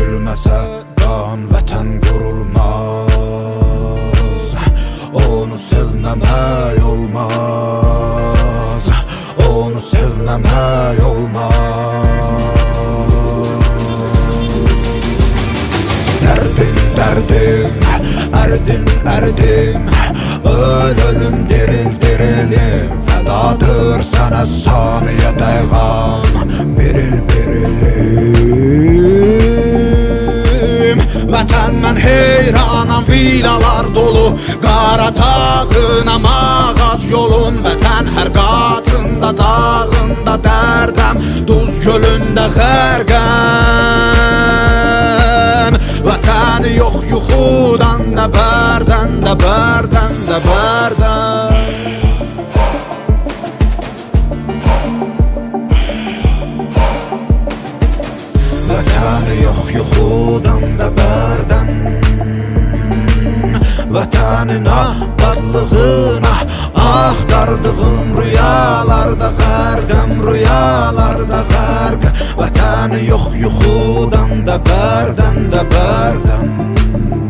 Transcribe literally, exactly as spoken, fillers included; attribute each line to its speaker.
Speaker 1: ölməsə qan vətən qurulmaz. Onu sevməmək olmaz, onu sevməmək olmaz. Dərdim, dərdim, ərdim, ərdim, öl, ölüm, diril, dirilim. Fədadır sənə saniyə dəğam, biril, birilim. Vətən mən heyranam, vilalar dolu Qaradağına mağaz yolun. Vətən hər qatında, dağında dərdəm, duz gölündə xərqəm. Vətən yox yuxudan da bərdən də bərdən də bərdən. Vətən yox yuxudan da bərdən, vətənin abadlığına axtardığım rüyalarda xərqəm, rüyalarda xərq. Vətən yox yuxudan da bərdən də bərdən.